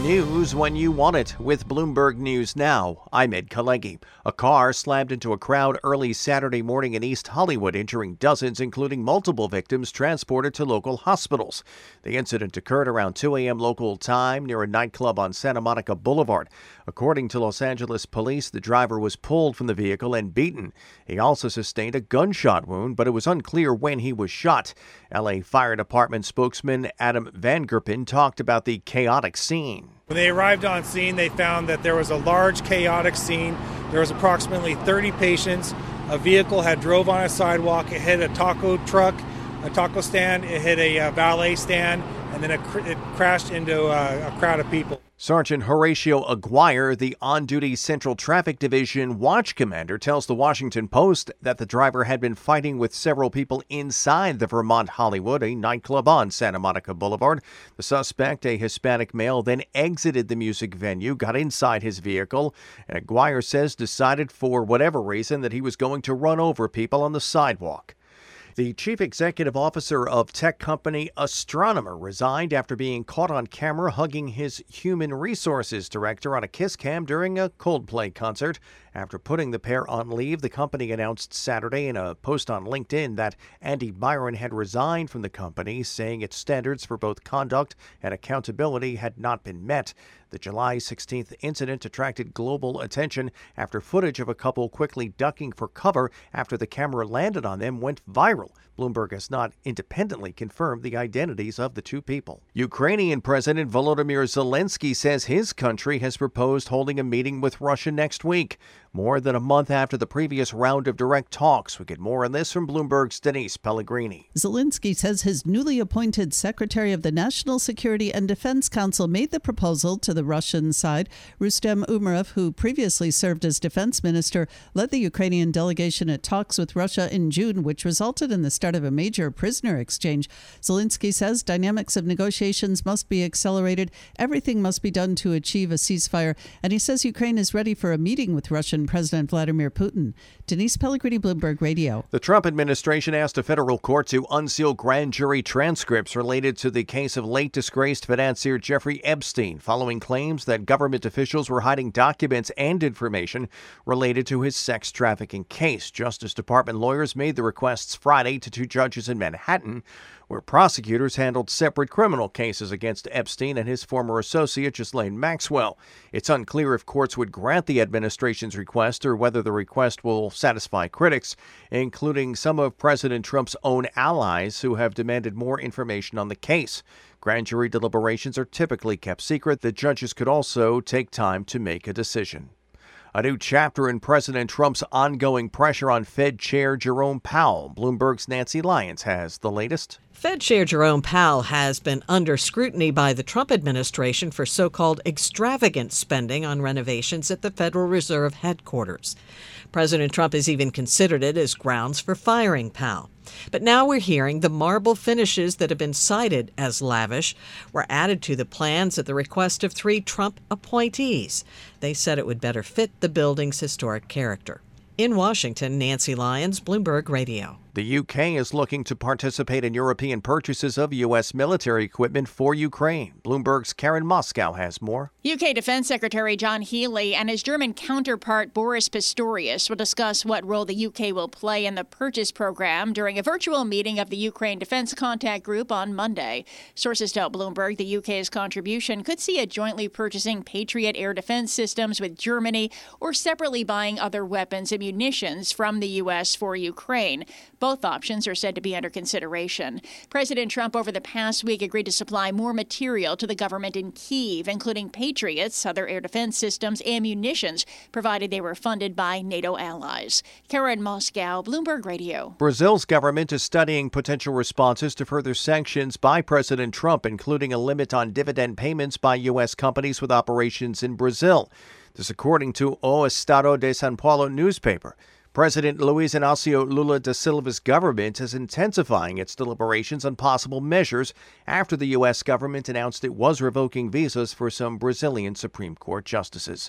News when you want it with Bloomberg News Now. I'm Ed Kalegi. A car slammed into a crowd early Saturday morning in East Hollywood, injuring dozens, including multiple victims transported to local hospitals. The incident occurred around 2 a.m. local time near a nightclub on Santa Monica Boulevard. According to Los Angeles police, the driver was pulled from the vehicle and beaten. He also sustained a gunshot wound, but it was unclear when he was shot. LA Fire Department spokesman Adam Van Gerpen talked about the chaotic scene. When they arrived on scene, they found that there was a large chaotic scene. There was approximately 30 patients. A vehicle had drove on a sidewalk. It hit a taco truck, a taco stand. It hit a valet stand, and then it crashed into a crowd of people. Sergeant Horatio Aguirre, the on-duty Central Traffic Division watch commander, tells the Washington Post that the driver had been fighting with several people inside the Vermont Hollywood, a nightclub on Santa Monica Boulevard. The suspect, a Hispanic male, then exited the music venue, got inside his vehicle, and Aguirre says decided for whatever reason that he was going to run over people on the sidewalk. The chief executive officer of tech company Astronomer resigned after being caught on camera hugging his human resources director on a kiss cam during a Coldplay concert. After putting the pair on leave, the company announced Saturday in a post on LinkedIn that Andy Byron had resigned from the company, saying its standards for both conduct and accountability had not been met. The July 16th incident attracted global attention after footage of a couple quickly ducking for cover after the camera landed on them went viral. Bloomberg has not independently confirmed the identities of the two people. Ukrainian President Volodymyr Zelensky says his country has proposed holding a meeting with Russia next week, more than a month after the previous round of direct talks. We get more on this from Bloomberg's Denise Pellegrini. Zelensky says his newly appointed Secretary of the National Security and Defense Council made the proposal to the Russian side. Rustem Umerov, who previously served as defense minister, led the Ukrainian delegation at talks with Russia in June, which resulted in the start of a major prisoner exchange. Zelensky says dynamics of negotiations must be accelerated. Everything must be done to achieve a ceasefire. And he says Ukraine is ready for a meeting with Russian President Vladimir Putin. Denise Pellegrini, Bloomberg Radio. The Trump administration asked a federal court to unseal grand jury transcripts related to the case of late disgraced financier Jeffrey Epstein, following claims that government officials were hiding documents and information related to his sex trafficking case. Justice Department lawyers made the requests Friday to two judges in Manhattan, where prosecutors handled separate criminal cases against Epstein and his former associate, Ghislaine Maxwell. It's unclear if courts would grant the administration's request or whether the request will satisfy critics, including some of President Trump's own allies who have demanded more information on the case. Grand jury deliberations are typically kept secret. The judges could also take time to make a decision. A new chapter in President Trump's ongoing pressure on Fed Chair Jerome Powell. Bloomberg's Nancy Lyons has the latest. Fed Chair Jerome Powell has been under scrutiny by the Trump administration for so-called extravagant spending on renovations at the Federal Reserve headquarters. President Trump has even considered it as grounds for firing Powell. But now we're hearing the marble finishes that have been cited as lavish were added to the plans at the request of 3 Trump appointees. They said it would better fit the building's historic character. In Washington, Nancy Lyons, Bloomberg Radio. The UK is looking to participate in European purchases of U.S. military equipment for Ukraine. Bloomberg's Karen Moscow has more. UK Defense Secretary John Healey and his German counterpart Boris Pistorius will discuss what role the UK will play in the purchase program during a virtual meeting of the Ukraine Defense Contact Group on Monday. Sources tell Bloomberg the UK's contribution could see it jointly purchasing Patriot air defense systems with Germany or separately buying other weapons and munitions from the U.S. for Ukraine. Both options are said to be under consideration. President Trump over the past week agreed to supply more material to the government in Kyiv, including Patriots, other air defense systems, and munitions, provided they were funded by NATO allies. Karen Moscow, Bloomberg Radio. Brazil's government is studying potential responses to further sanctions by President Trump, including a limit on dividend payments by U.S. companies with operations in Brazil. This according to O Estado de São Paulo newspaper. President Luiz Inácio Lula da Silva's government is intensifying its deliberations on possible measures after the U.S. government announced it was revoking visas for some Brazilian Supreme Court justices.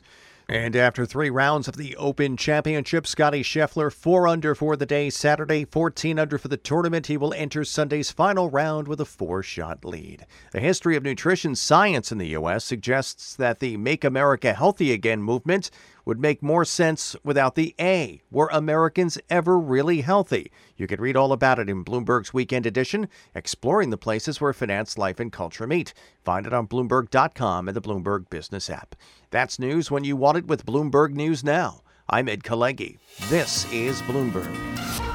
And after 3 rounds of the Open Championship, Scottie Scheffler 4 under for the day Saturday, 14 under for the tournament. He will enter Sunday's final round with a 4-shot lead. The history of nutrition science in the U.S. suggests that the Make America Healthy Again movement would make more sense without the A. Were Americans ever really healthy? You can read all about it in Bloomberg's Weekend Edition, exploring the places where finance, life, and culture meet. Find it on Bloomberg.com and the Bloomberg Business app. That's news when you want it with Bloomberg News Now. I'm Ed Kalegi. This is Bloomberg.